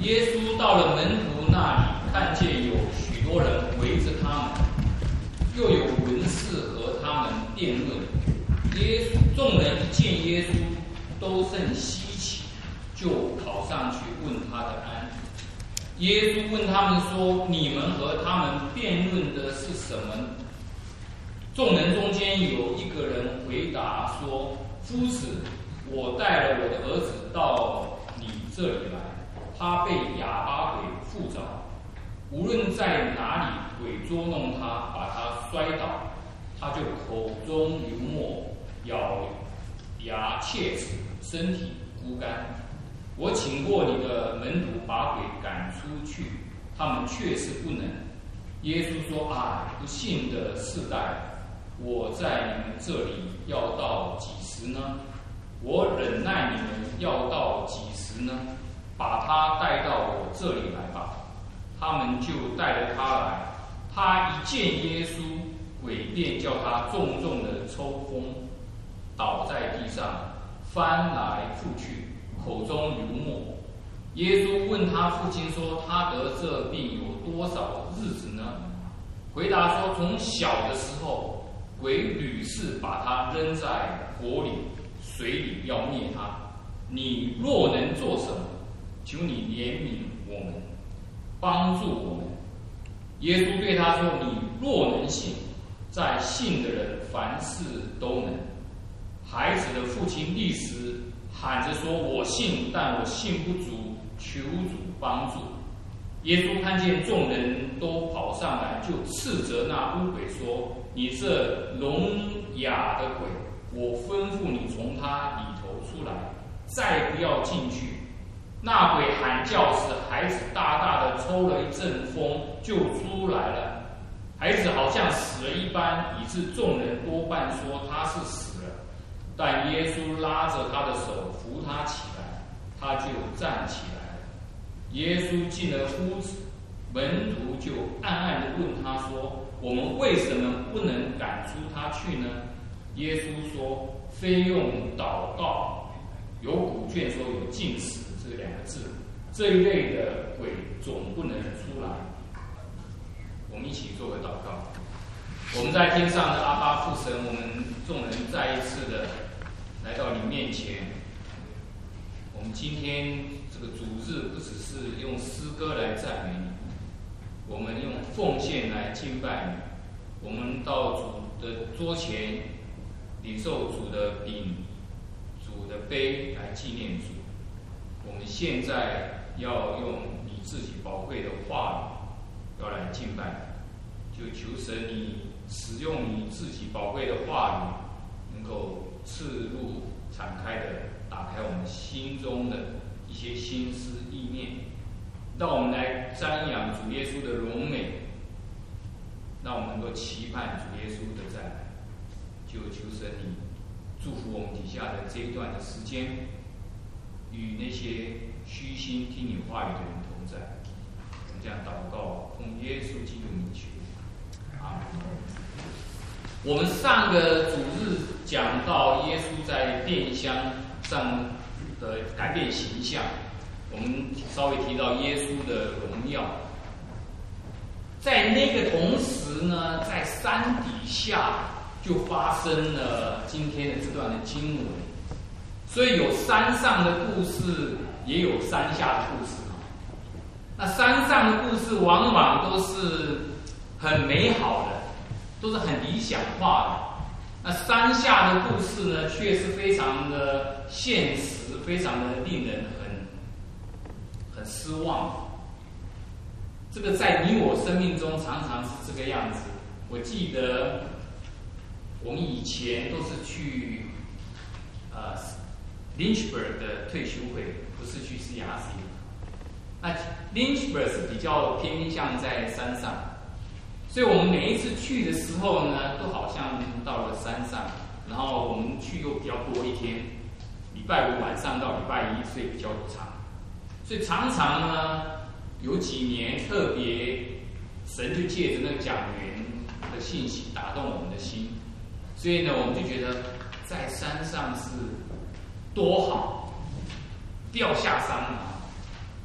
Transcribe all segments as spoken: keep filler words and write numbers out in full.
耶稣到了门徒那里，看见有许多人围着他们，又有文士和他们辩论。耶稣众人一见耶稣，都甚稀奇，就跑上去问他的安。耶稣问他们说：“你们和他们辩论的是什么？”众人中间有一个人回答说：“夫子，我带了我的儿子到你这里来，他被哑巴鬼附着，无论在哪里，鬼捉弄他，把他摔倒，他就口中流沫，咬牙切齿，身体枯干。我请过你的门徒把鬼赶出去，他们确实不能。”耶稣说：“啊，不信的世代，我在你们这里要到几时呢？我忍耐你们要到几时呢？把他带到我这里来吧。”他们就带了他来。他一见耶稣，鬼便叫他重重的抽风，倒在地上，翻来覆去，口中流沫。耶稣问他父亲说：“他得这病有多少日子呢？”回答说：“从小的时候，鬼屡次把他扔在火里、水里，要灭他。你若能做什么，求你怜悯我们，帮助我们。”耶稣对他说：“你若能信，在信的人凡事都能。”孩子的父亲立时喊着说：“我信，但我信不足，求主帮助。”耶稣看见众人都跑上来，就斥责那污鬼说：“你这聋哑的鬼，我吩咐你从他里头出来，再不要进去。”那鬼喊叫时，孩子大大的抽了一阵风，就出来了。孩子好像死了一般，以致众人多半说他是死了。但耶稣拉着他的手，扶他起来，他就站起来了。耶稣进了屋子，门徒就暗暗地问他说：“我们为什么不能赶出他去呢？”耶稣说：“非用祷告。”有古卷说有禁食这两个字，这一类的鬼总不能出来。我们一起做个祷告。我们在天上的阿爸父神，我们众人再一次的来到你面前。我们今天这个主日不只是用诗歌来赞美你，我们用奉献来敬拜你。我们到主的桌前，领受主的饼、主的杯来纪念主。我们现在要用你自己宝贵的话语，要来敬拜你，就求神你使用你自己宝贵的话语，能够刺入、敞开的打开我们心中的一些心思意念，让我们来瞻仰主耶稣的荣美，让我们能够期盼主耶稣的再来。就求神你祝福我们底下的这一段的时间，与那些虚心听你话语的人同在。我们这样祷告，奉耶稣基督名求，阿门。我们上个主日讲到耶稣在变相上的改变形象，我们稍微提到耶稣的荣耀。在那个同时呢，在山底下就发生了今天的这段的经文，所以有山上的故事，也有山下的故事。那山上的故事往往都是很美好的，都是很理想化的。那山下的故事呢，却是非常的现实，非常的令人很很失望。这个在你我生命中常常是这个样子。我记得我们以前都是去呃 Lynchburg 的退休会，不是去 C R C。那 Lynchburg 是比较偏向在山上，所以我们每一次去的时候呢，都好像到了山上，然后我们去又比较多一天，礼拜五晚上到礼拜一，所以比较长。所以常常呢，有几年特别神就借着那个讲员的信息打动我们的心，所以呢，我们就觉得在山上是多好，不要下山啊。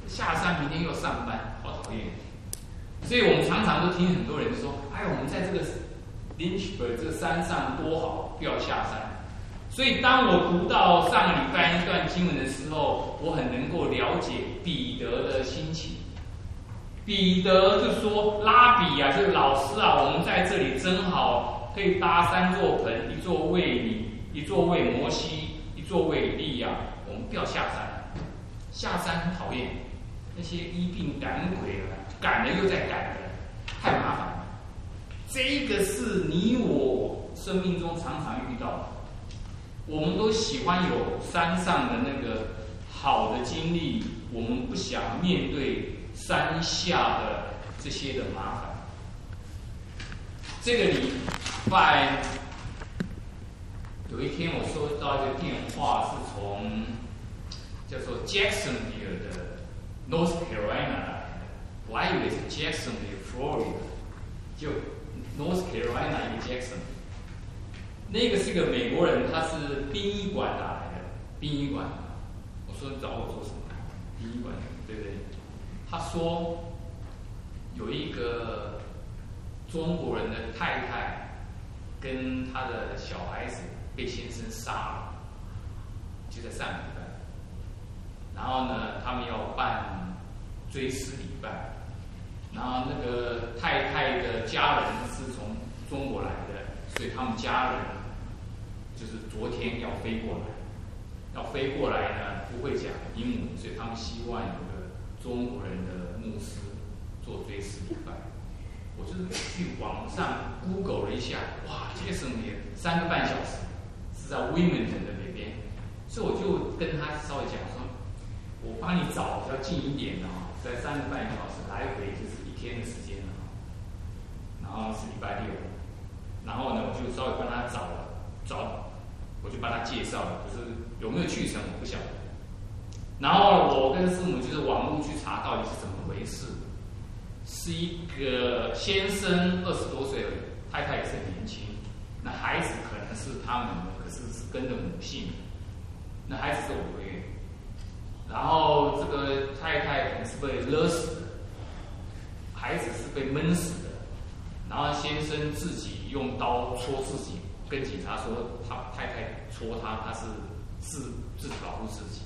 下山明天又上班，好讨厌。所以我们常常都听很多人说：“哎，我们在这个林奇伯这个山上多好，不要下山。”所以当我读到上个礼拜一段经文的时候，我很能够了解彼得的心情。彼得就说：“拉比啊，就是老师啊，我们在这里真好，可以搭三座棚，一座为你，一座为摩西，一座为以利亚。我们不要下山，下山很讨厌，那些医病赶鬼啊，赶了又再赶的，太麻烦了。这个是你我生命中常常遇到的。我们都喜欢有山上的那个好的经历，我们不想面对山下的这些的麻烦。这个礼拜有一天我收到一个电话，是从叫做 Jacksonville 的 North Carolina 来的，我还以为是 Jacksonville Florida， 就 North Carolina 一个 Jackson。那个是个美国人，他是殡仪馆来的，殡仪馆。我说你找我做什么？殡仪馆，对不对？他说有一个中国人的太太跟他的小孩子被先生杀了，就在上礼拜。然后呢，他们要办追思礼拜，然后那个太太的家人是从中国来的，所以他们家人就是昨天要飞过来，要飞过来呢不会讲英文，所以他们希望有个中国人的牧师做追思礼拜。我就是去网上 Google 了一下，哇，这个省也三个半小时，是在 Wilmington 的那边，所以我就跟他稍微讲说，我帮你找比较近一点的哈，在三个半小时来回就是一天的时间了，然后是礼拜六，然后呢我就稍微帮他找了找，我就帮他介绍了，可是有没有去成我不晓得。然后我跟师母就是网络去查到底是怎么回事。是一个先生二十多岁而已，太太也是很年轻，那孩子可能是他们的，可是是跟着母姓，那孩子是五个月，然后这个太太可能是被勒死的，孩子是被闷死的，然后先生自己用刀戳自己，跟警察说他太太戳他，他是自自己保护自己，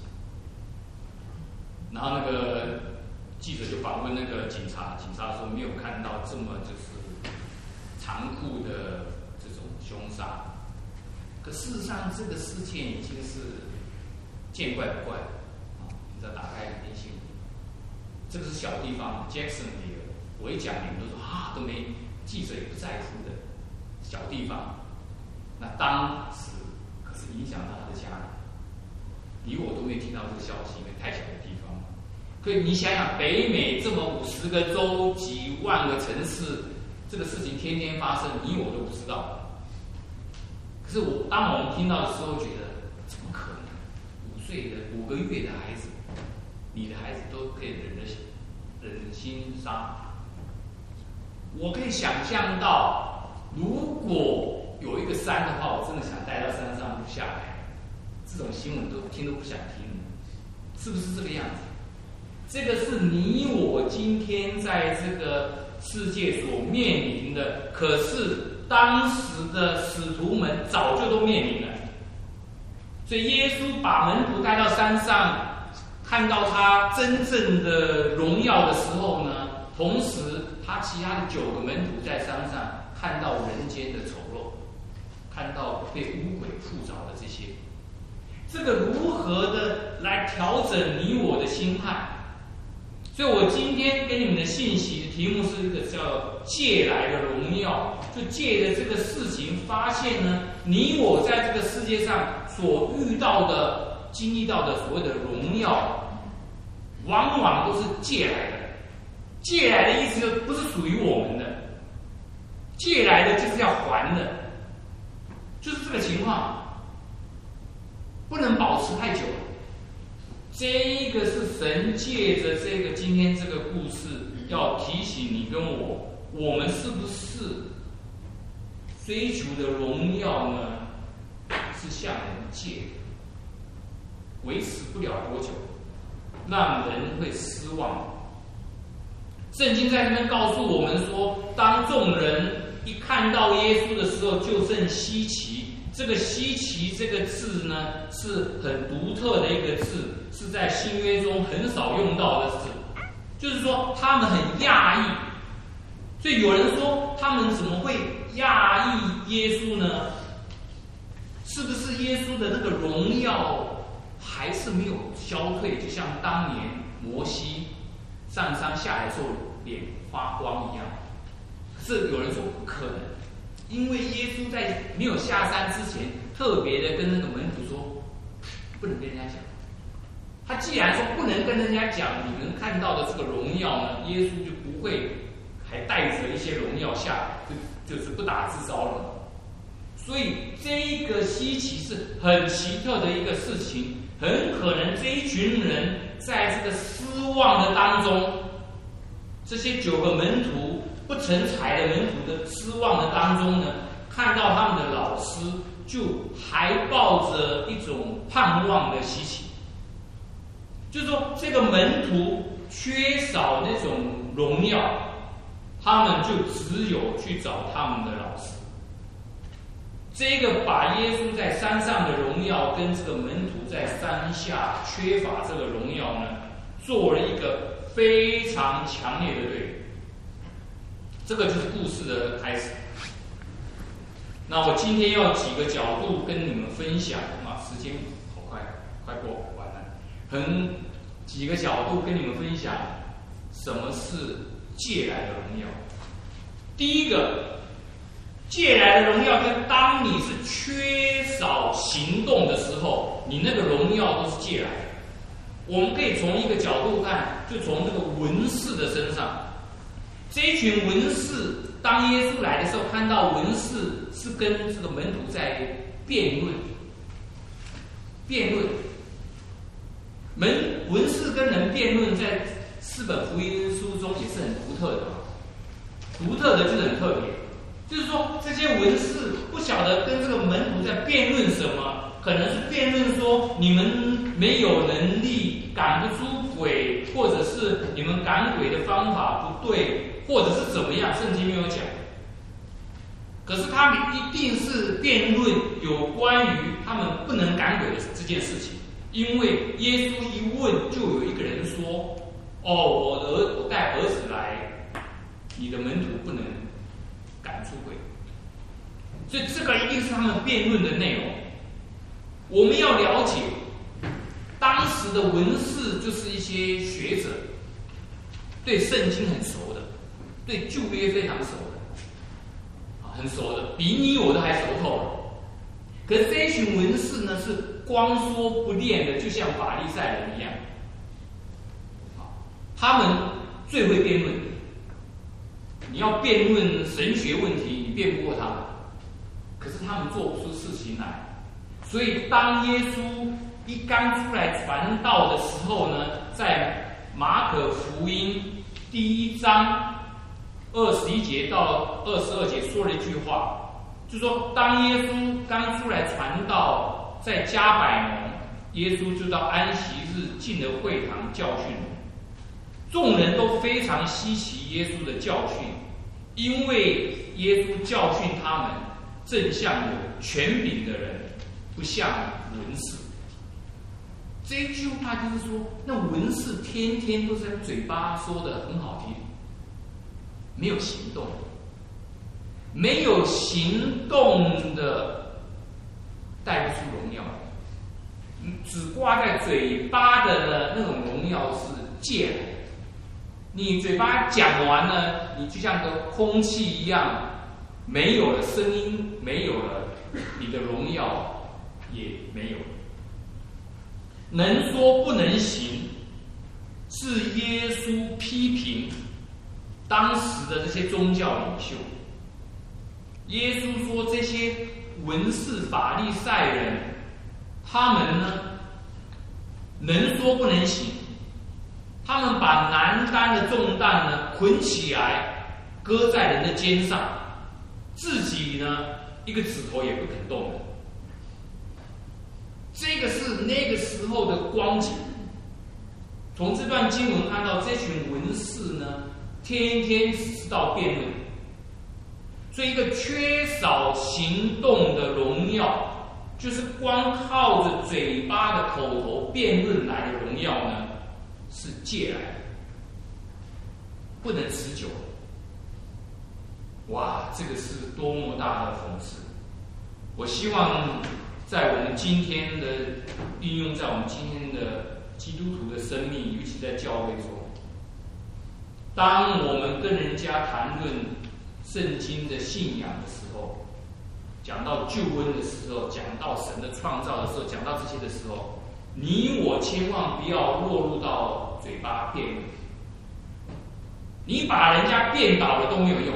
然后那个。记者就访问那个警察，警察说没有看到这么就是残酷的这种凶杀。可事实上，这个事件已经是见怪不怪了。啊，你知道，打开电信，这个是小地方 ，Jacksonville， 我一讲你们都说啊，都没记者也不在乎的小地方。那当时可是影响到他的家人，你我都没听到这个消息，因为太小的地方。所以你想想，北美这么五十个州、几万个城市，这个事情天天发生，你我都不知道。可是我当我们听到的时候，觉得怎么可能？五岁的、五个月的孩子，你的孩子都可以忍着忍心杀。我可以想象到，如果有一个山的话，我真的想带到山上不下来。这种新闻都听都不想听，是不是这个样子？这个是你我今天在这个世界所面临的，可是当时的使徒们早就都面临了。所以耶稣把门徒带到山上，看到他真正的荣耀的时候呢，同时他其他的九个门徒在山上看到人间的丑陋，看到被污鬼附着的这些，这个如何的来调整你我的心态？所以我今天给你们的信息的题目是一个叫借来的荣耀，就借着这个事情发现呢，你我在这个世界上所遇到的、经历到的所谓的荣耀，往往都是借来的。借来的意思就不是属于我们的，借来的就是要还的，就是这个情况，不能保持太久。这一个是神借着这个今天这个故事，要提醒你跟我，我们是不是追求的荣耀呢？是向人借的，维持不了多久。 让人会失望。圣经在这边告诉我们说，当众人一看到耶稣的时候，就甚稀奇。这个稀奇这个字呢，是很独特的一个字，是在新约中很少用到的字。就是说，他们很讶异。所以有人说，他们怎么会讶异耶稣呢？是不是耶稣的那个荣耀还是没有消退？就像当年摩西上山下来的时候脸发光一样。可是有人说不可能，因为耶稣在没有下山之前，特别的跟那个门徒说，不能跟人家讲。他既然说不能跟人家讲你们看到的这个荣耀呢，耶稣就不会还带着一些荣耀下来，就就是不打自招了。所以这一个稀奇是很奇特的一个事情，很可能这一群人在这个失望的当中，这些九个门徒不成才的门徒的失望的当中呢，看到他们的老师，就还抱着一种盼望的稀奇，就是说这个门徒缺少那种荣耀，他们就只有去找他们的老师。这个把耶稣在山上的荣耀跟这个门徒在山下缺乏这个荣耀呢，做了一个非常强烈的对比。这个就是故事的开始。那我今天要几个角度跟你们分享啊，时间好快，快过完了。很几个角度跟你们分享什么是借来的荣耀。第一个，借来的荣耀，跟当你是缺少行动的时候，你那个荣耀都是借来的。我们可以从一个角度看，就从这个文士的身上。这一群文士，当耶稣来的时候，看到文士是跟这个门徒在辩论，辩论。门文士跟人辩论，在四本福音书中也是很独特的，独特的就是很特别。就是说，这些文士不晓得跟这个门徒在辩论什么，可能是辩论说你们没有能力赶不出鬼，或者是你们赶鬼的方法不对，或者是怎么样，圣经没有讲。可是他们一定是辩论有关于他们不能赶鬼的这件事情，因为耶稣一问，就有一个人说：“哦，我儿我带儿子来，你的门徒不能赶出鬼。”所以这个一定是他们辩论的内容。我们要了解，当时的文士就是一些学者，对圣经很熟的，对旧约非常熟的，啊，很熟的，比你我都还熟透了。可是这一群文士呢，是光说不练的，就像法利赛人一样，啊，他们最会辩论。你要辩论神学问题，你辩不过他们，可是他们做不出事情来。所以当耶稣一刚出来传道的时候呢，在马可福音第一章二十一节到二十二节说了一句话，就说当耶稣刚出来传道，在加百农，耶稣就到安息日进了会堂教训人。众人都非常稀奇耶稣的教训，因为耶稣教训他们，正像有权柄的人，不像文士。这一句话就是说，那文士天天都在嘴巴说的很好听，没有行动，没有行动的带不出荣耀，只挂在嘴巴的呢，那种荣耀是借来的。你嘴巴讲完了，你就像个空气一样，没有了声音，没有了，你的荣耀也没有了。能说不能行，是耶稣批评当时的这些宗教领袖。耶稣说，这些文士法利赛人，他们呢，能说不能行。他们把难担的重担呢捆起来，搁在人的肩上，自己呢一个指头也不肯动的。这个是那个时候的光景。 从这段经文看到，这群文士呢，天天知道辩论，所以一个缺少行动的荣耀，就是光靠着嘴巴的口头辩论来的荣耀呢，是借来的，不能持久。哇，这个是多么大的讽刺！我希望在我们今天的运用在我们今天的基督徒的生命，尤其在教会中，当我们跟人家谈论圣经的信仰的时候，讲到救恩的时候，讲到神的创造的时候，讲到这些的时候，你我千万不要落入到嘴巴辩论。你把人家辩倒了都没有用，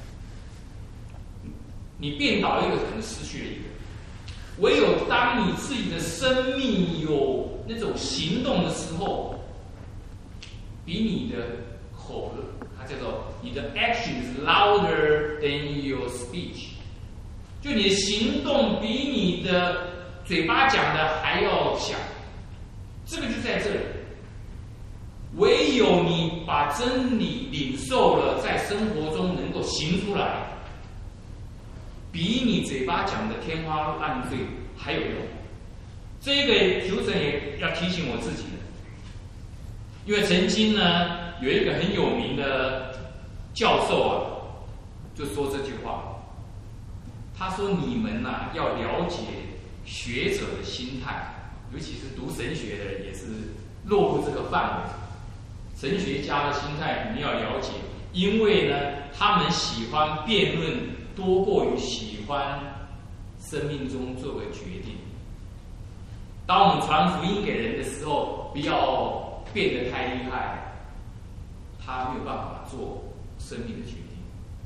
你辩倒了一个，可能失去了一个。唯有当你自己的生命有那种行动的时候，比你的口，它叫做你的 action is louder than your speech， 就你的行动比你的嘴巴讲的还要响。这个就在这里，唯有你把真理领受了，在生活中能够行出来，比你嘴巴讲的天花乱坠还有用。这个求神也要提醒我自己的，因为曾经呢有一个很有名的教授啊，就说这句话，他说你们呐、啊、要了解学者的心态，尤其是读神学的人也是落入这个范围。神学家的心态你们要了解，因为呢他们喜欢辩论多过于喜欢生命中作为决定。当我们传福音给人的时候，不要变得太厉害，他没有办法做生命的决定，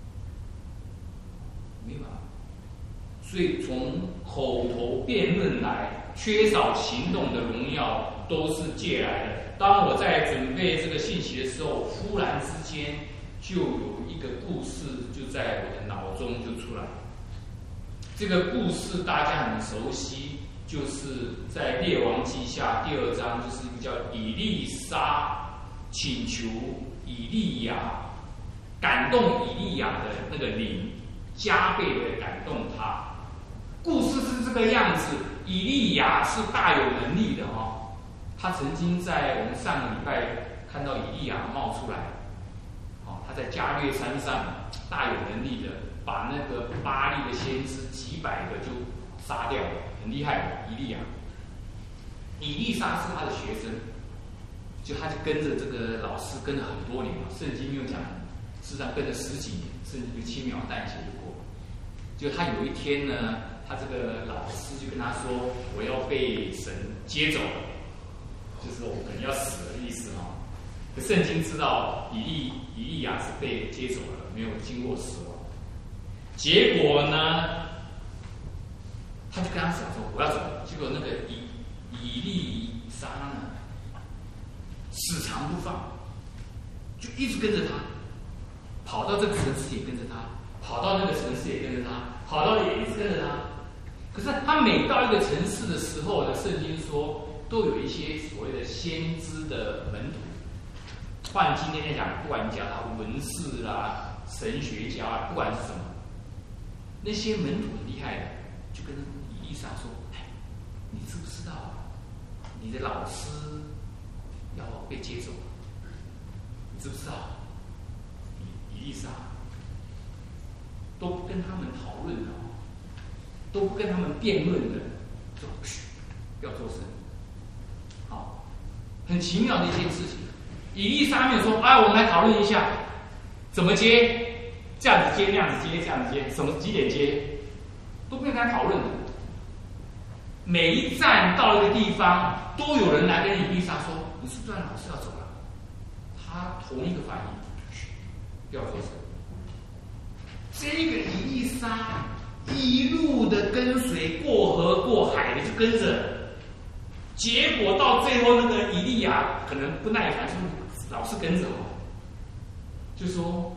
没办法。所以从口头辩论来，缺少行动的荣耀都是借来的。当我在准备这个信息的时候，忽然之间就有一个故事就在我的脑中就出来。这个故事大家很熟悉，就是在列王记下第二章，就是一个叫以利沙请求以利亚，感动以利亚的那个灵，加倍的感动他。故事是这个样子，以利亚是大有能力的哈、哦。他曾经在我们上个礼拜看到以利亚冒出来，哦，他在加略山上大有能力的把那个巴力的先知几百个就杀掉了，很厉害的以利亚。以利沙是他的学生，就他就跟着这个老师跟了很多年嘛，圣经没有讲，事实上跟了十几年，圣经就轻描淡写就过了。就他有一天呢，他这个老师就跟他说：“我要被神接走了。”就是我可能要死了的意思哈。可圣经知道以利以利亚是被接走了，没有经过死亡。结果呢，他就跟他讲说我要走。结果那个以以利沙呢，死缠不放，就一直跟着他，跑到这个城市也跟着他，跑到那个城市也跟着他，跑到也一直跟着他。可是他每到一个城市的时候呢，圣经说都有一些所谓的先知的门徒。换今天来讲，不管你讲他文士啦、神学家啦，不管是什么，那些门徒很厉害的，就跟以利沙说：“哎，你知不知道啊？你的老师要被接走了，你知不知道？”以以利沙都不跟他们讨论的，都不跟他们辩论的，说嘘，不要做声。好，很奇妙的一件事情。以利沙没有说：“哎，我们来讨论一下怎么接，这样子接，那样子接，这样子接，什么几点接，都不用跟他讨论的。每一站到一个地方，都有人来跟以利沙说：‘你是不是老师要走了？’他同一个反应，嘘，不要做声。这个以利沙一路的跟随，过河过海的就跟着，结果到最后那个以利亚可能不耐烦，说老是跟着我，就说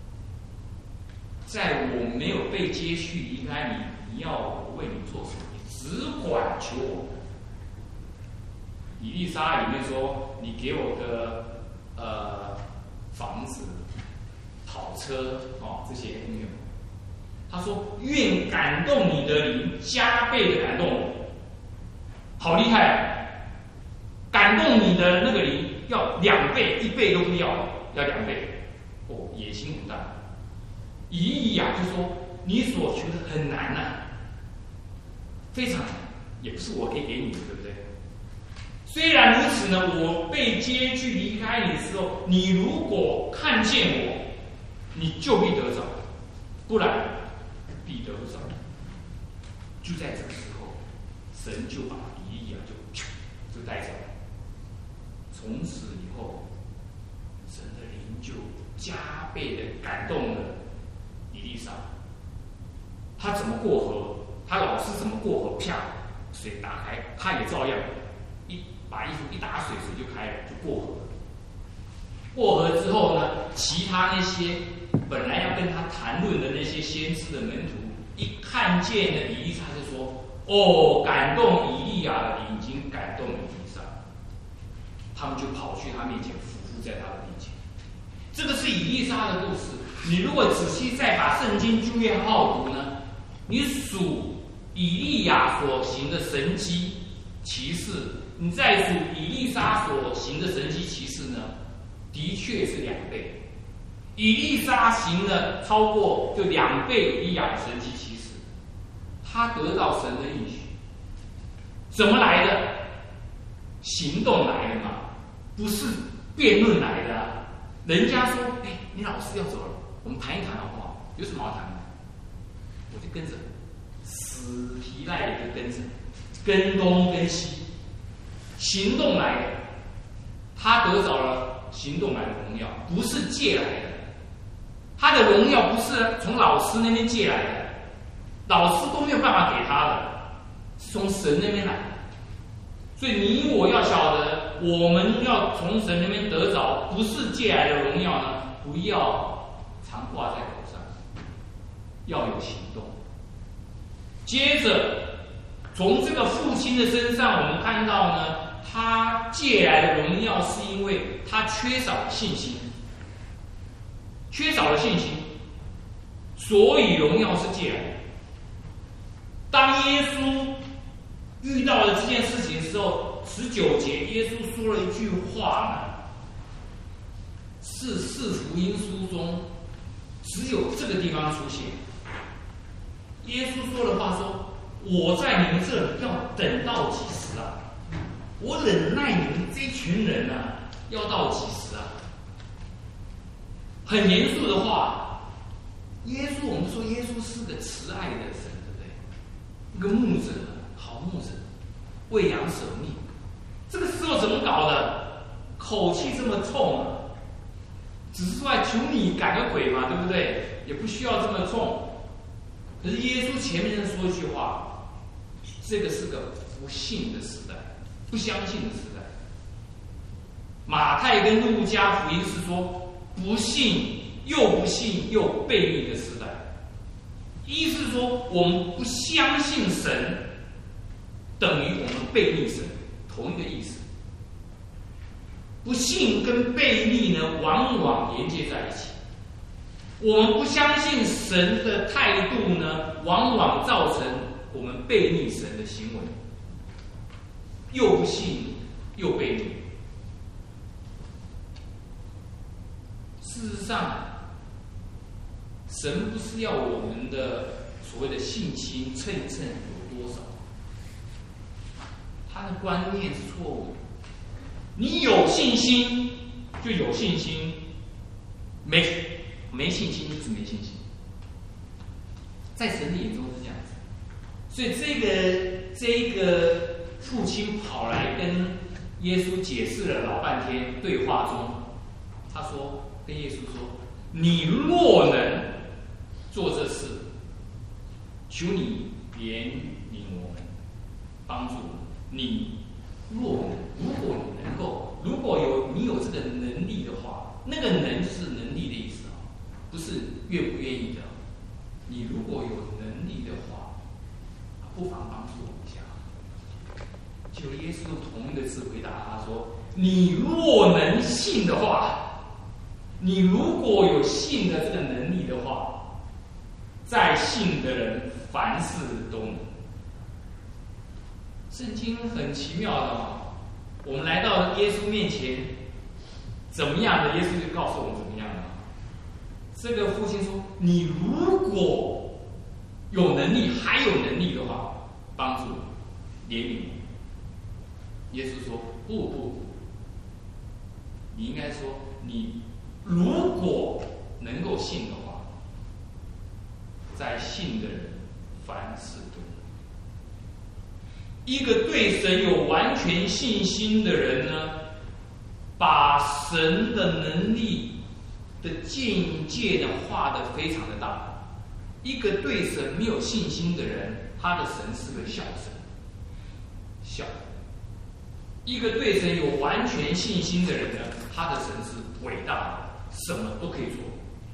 在我没有被接续离开你，你要我为你做什么？你只管求我。以以利沙里面说：“你给我个呃房子、跑车哦，这些没有。”他说：“愿感动你的灵加倍的感动我。”好厉害啊！感动你的那个灵要两倍，一倍都不要，要两倍。哦，野心很大。以利亚就说：“你所求的很难呐、啊，非常难，也不是我可以给你的，对不对？虽然如此呢，我被接去离开你的时候，你如果看见我，你就必得着，不然必得不着。”就在这个时候，神就把以利亚就就带走了。从此以后，神的灵就加倍的感动了以利沙。他怎么过河？他老师怎么过河？啪，水打开，他也照样一把衣服一打水，水就开了，就过河。过河之后呢，其他那些本来要跟他谈论的那些先知的门徒，一看见了以利沙，就说：“哦，感动以利亚的灵已经感动了以利沙。”他们就跑去他面前，俯伏在他的面前。这个是以利沙的故事。你如果仔细再把圣经旧约好好读呢，你数以利亚所行的神迹奇事，你再数以利沙所行的神迹奇事呢，的确是两倍。以利沙行了超过就两倍以利亚的神迹奇事，他得到神的应许。怎么来的？行动来的嘛，不是辩论来的啊。人家说：“哎，你老师要走了，我们谈一谈好不好？”有什么好谈的？我就跟着，死皮赖脸的跟着，跟东跟西，行动来的。他得着了行动来的荣耀，不是借来的。他的荣耀不是从老师那边借来的，老师都没有办法给他的，是从神那边来的。所以你我要晓得，我们要从神那边得着，不是借来的荣耀呢，不要常挂在口上，要有行动。接着，从这个父亲的身上，我们看到呢，他借来的荣耀是因为他缺少了信心，缺少了信心，所以荣耀是借来的。当耶稣遇到了这件事情的时候，十九节耶稣说了一句话呢，是四福音书中只有这个地方出现。耶稣说的话说：“我在你们这里要等到几时啊？我忍耐你们这群人啊，要到几时啊？”很严肃的话。耶稣，我们说耶稣是个慈爱的神，对不对？一个牧者，好牧者，为羊舍命。这个时候怎么搞的？口气这么冲啊！只是说来求你赶个鬼嘛，对不对？也不需要这么冲。可是耶稣前面说一句话，这个是个不信的时代，不相信的时代。马太跟路加福音是说不信又不信又悖逆的时代，意思是说我们不相信神，等于我们悖逆神，同一个意思。不信跟悖逆呢，往往连接在一起。我们不相信神的态度呢，往往造成我们悖逆神的行为，又不信又悖逆。事实上，神不是要我们的所谓的信心称一称有多少，他的观念是错误的。你有信心就有信心，没没信心就是没信心，在神的眼中是这样子。所以这个这个父亲跑来跟耶稣解释了老半天，对话中，他说跟耶稣说：“你若能做这事，求你怜悯我们，帮助我们。你若能，如果你能够，如果有你有这个能力的话，那个能就是能力的意思啊，不是愿不愿意的。你如果有能力的话，不妨帮助我一下。”就耶稣同一个字回答他说：“你若能信的话，你如果有信的这个能力的话，在信的人凡事都能。”圣经很奇妙的啊，我们来到耶稣面前，怎么样的耶稣就告诉我们怎么样的。这个父亲说：“你如果有能力，还有能力的话，帮助怜悯我。”耶稣说：“不不，你应该说，你如果能够信的话，在信的人凡事都能。”一个对神有完全信心的人呢，把神的能力的境界呢画得非常的大。一个对神没有信心的人，他的神是个小神，小。一个对神有完全信心的人呢，他的神是伟大的，什么都可以做。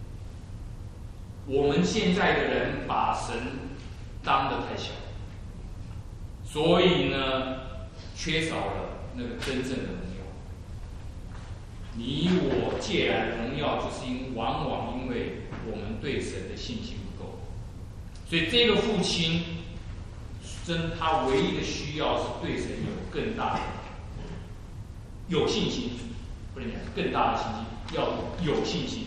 我们现在的人把神当得太小，所以呢，缺少了那个真正的荣耀。你我借来的荣耀，就是因往往因为我们对神的信心不够。所以这个父亲，真他唯一的需要是对神有更大的有信心，不能讲更大的信心，要有信心。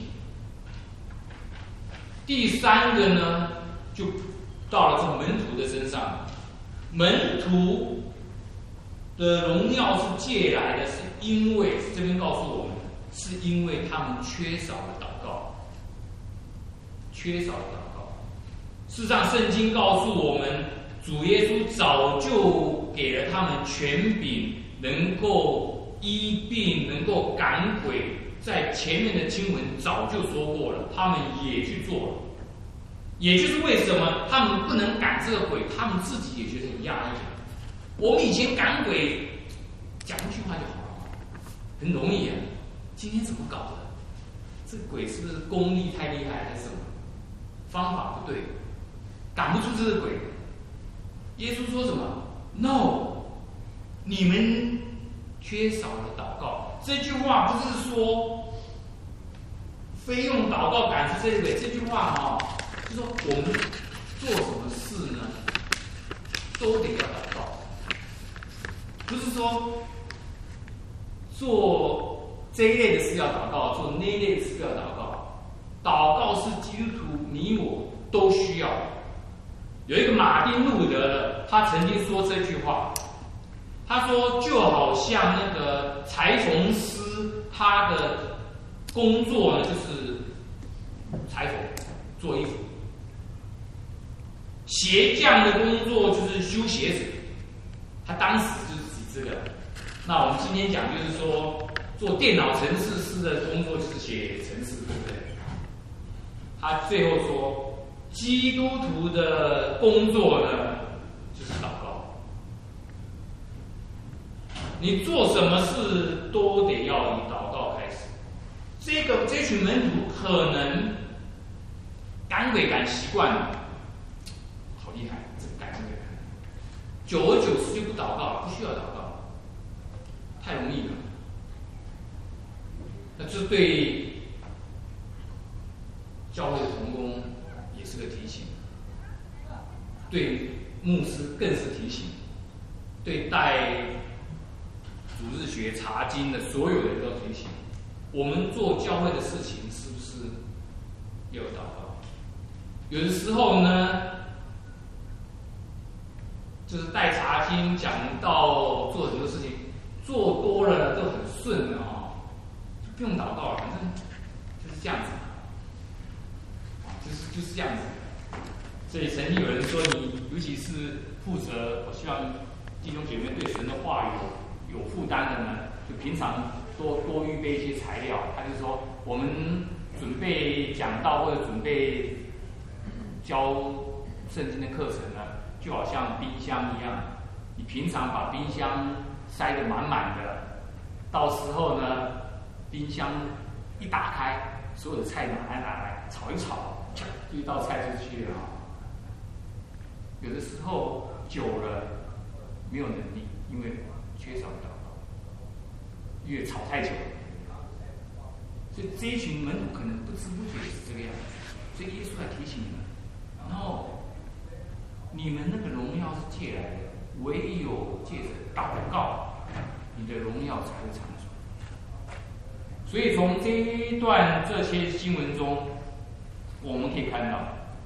第三个呢，就到了这门徒的身上。门徒的荣耀是借来的，是因为这边告诉我们，是因为他们缺少了祷告，缺少了祷告。事实上，圣经告诉我们，主耶稣早就给了他们权柄，能够医病，能够赶鬼，在前面的经文早就说过了，他们也去做了。也就是为什么他们不能赶这个鬼，他们自己也觉得很压抑。我们以前赶鬼讲一句话就好了，很容易啊。今天怎么搞的？这鬼是不是功力太厉害，还是什么方法不对，赶不出这个鬼？耶稣说什么 ？No， 你们缺少了祷告。这句话不是说非用祷告赶出这个鬼，这句话哈、哦。就是说，我们做什么事呢，都得要祷告。不是说做这一类的事要祷告，做那一类的事要祷告。祷告是基督徒你我都需要。有一个马丁路德的，他曾经说这句话，他说就好像那个裁缝师，他的工作呢就是裁缝，做衣服。鞋匠的工作就是修鞋子，他当时就是指这个。那我们今天讲就是说，做电脑程式师的工作就是写程式，对不对？他最后说，基督徒的工作呢，就是祷告。你做什么事都得要以祷告开始。这个这群门徒可能赶鬼赶习惯了。厉害，这个赶鬼赶，久而久之就不祷告了，不需要祷告，太容易了。那这对教会的同工也是个提醒，对牧师更是提醒，对带主日学查经的所有人都提醒。我们做教会的事情是不是要有祷告？有的时候呢，就是带查经、讲道、做很多事情，做多了都很顺了啊，就不用祷告了，反正就是这样子，啊，就是就是这样子。所以曾经有人说你，尤其是负责，我希望弟兄姐妹对神的话有有负担的呢，就平常多多预备一些材料。他就说，我们准备讲道或者准备教圣经的课程呢，就好像冰箱一样，你平常把冰箱塞得满满的，到时候呢，冰箱一打开，所有的菜拿来拿来炒一炒，就一道菜就去了。有的时候久了没有能力，因为缺少祷告。 越吵太久了。所以这一群门徒可能不知不觉是这个样子。所以耶稣来提醒你们，然后你们那个荣耀是借来的，唯有借着祷告，你的荣耀才会长存。所以从这一段这些经文中，我们可以看到，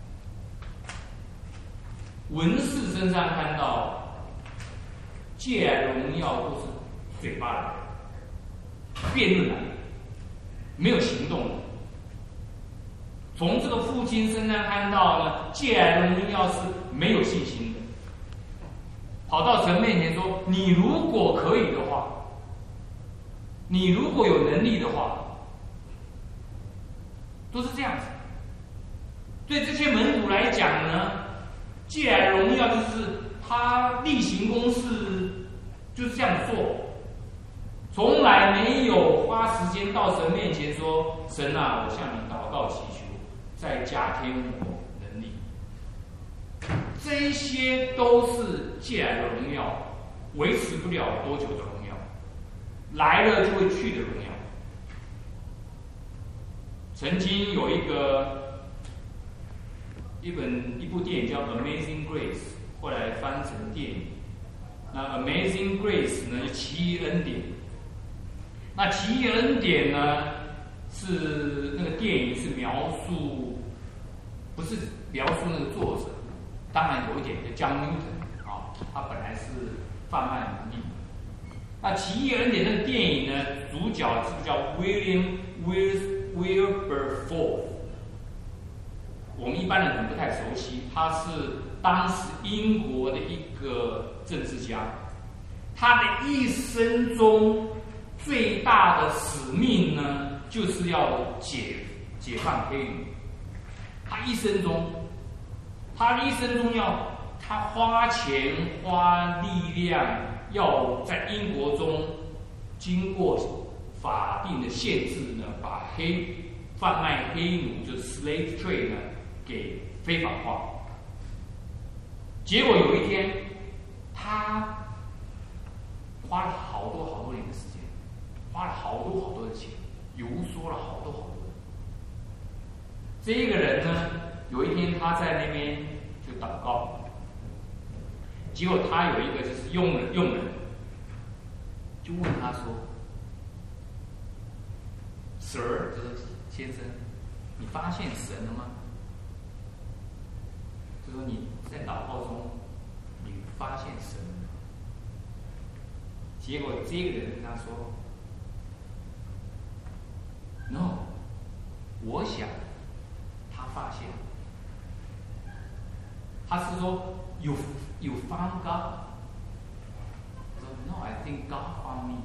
文士身上看到借来的荣耀都是嘴巴来的，辩论来的，没有行动的。从这个父亲身上看到呢，借来的荣耀是没有信心的，跑到神面前说：“你如果可以的话，你如果有能力的话。”都是这样子。对这些门徒来讲呢，借来的荣耀就是他例行公事，就是这样做，从来没有花时间到神面前说：“神啊，我向你祷告祈求，再加添我能力。”这些都是借来的荣耀，维持不了多久的荣耀，来了就会去的荣耀。曾经有一个一本一部电影叫《Amazing Grace》，后来翻成电影。那《Amazing Grace》呢，就奇异恩典。那奇异恩典呢，是那个电影是描述，不是描述那个作者，当然有一点叫 John Newton 啊，他本来是贩卖奴隶。那奇异恩典那个电影呢，主角是叫 William Wilberforce， 我们一般人可能不太熟悉，他是当时英国的一个政治家，他的一生中最大的使命呢，就是要解解放黑奴。他一生中，他的一生中要他花钱花力量，要在英国中经过法定的限制呢，把黑贩卖黑奴就是 slave trade 呢给非法化。结果有一天，他花了好多好多年的时间，花了好多好多的钱，游说了好多好多人。这一个人呢，有一天他在那边就祷告，结果他有一个就是佣人，佣人就问他说 ：“Sir， 就是先生，你发现神了吗？”就说你在祷告中，你发现神了吗？结果这个人跟他说 ：“No， 我想他发现。”他是说 ：“You you found God？” 他说 ：“No，I think God found me。”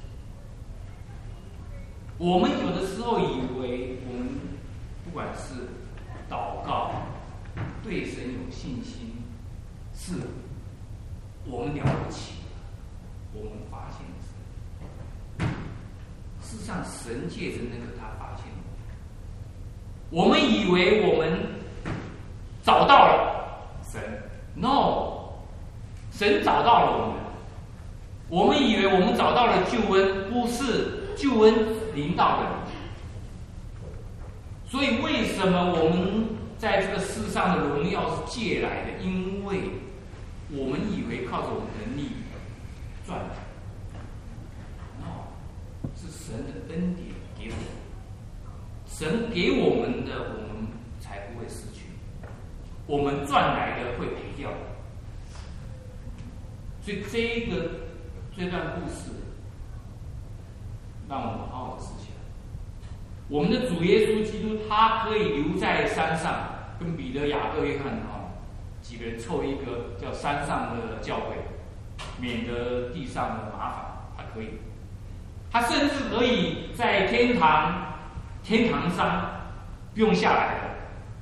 我们有的时候以为我们不管是祷告，对神有信心，是我们了不起，我们发现神。事实上，神借着那个他发现我们，我们以为我们找到了神 ，no， 神找到了我们。我们以为我们找到了救恩，不是救恩临到了你。所以，为什么我们在这个世上的荣耀是借来的？因为我们以为靠着我们能力赚来 ，no， 是神的恩典给我们，神给我们的，我们才不会失去。我们赚来的会赔掉的。所以这一个这段故事，让我们好好的思想。我们的主耶稣基督，他可以留在山上，跟彼得、雅各、约翰啊几个人凑一个叫山上的教会，免得地上的麻烦，他可以。他甚至可以在天堂，天堂上不用下来的。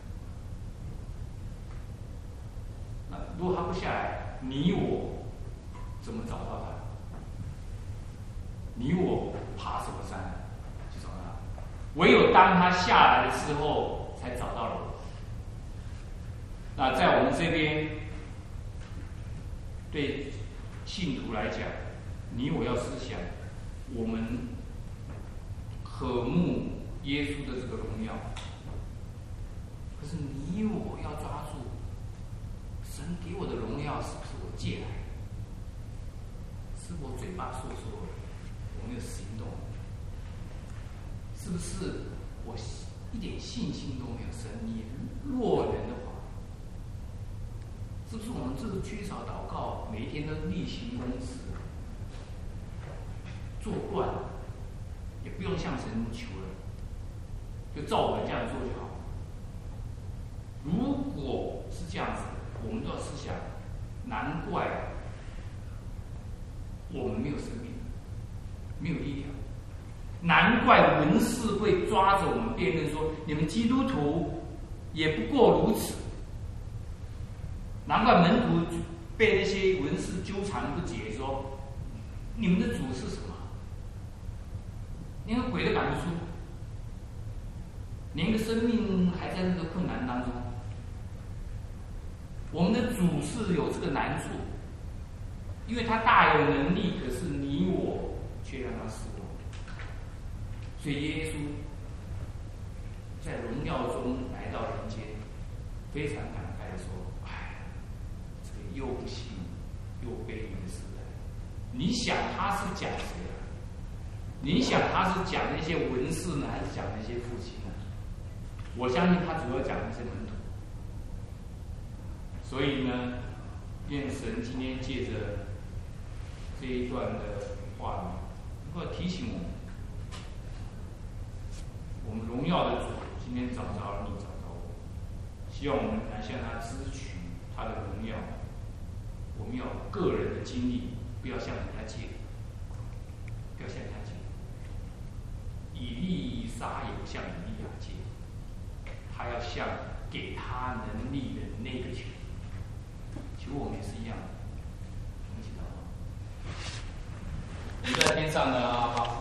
那如果他不下来，你我怎么找到他？你我爬什么山去找他？唯有当他下来的时候，才找到了我。那在我们这边，对信徒来讲，你我要思想， 我们渴慕耶稣的这个荣耀。可是你我要抓住神给我的荣耀，是不是我借来的？是我嘴巴说说的，我没有行动？是不是我一点信心都没有？神，你若人的话，是不是我们这个缺少祷告，每一天都例行公事，做惯了，也不用向神求了，就照我们这样做就好。如果是这样子，我们都要思想，难怪我们没有生命，没有力量。难怪文士会抓着我们辩论说，你们基督徒也不过如此。难怪门徒被那些文士纠缠不解，说你们的主是什么？连个鬼都赶不出，连个生命还在那个困难当中。我们的主是有这个难处，因为他大有能力，可是你我却让他失望。所以耶稣在荣耀中来到人间，非常感慨的说：“哎，这个又不幸又卑微的时代，你想他是讲谁啊？你想他是讲那些文士呢，还是讲那些父亲呢？我相信他主要讲那些门徒。所以呢，愿神今天借着这一段的话呢，能够提醒我们。”我们荣耀的主今天找着了你，找着我，希望我们来向他支取他的荣耀。我们要个人的经历，不要向人家借，不要向人家借。以利沙也不向以利亚借，他要向给他能力的那个求。求我们也是一样的，我们一起祷告。你在天上的阿爸。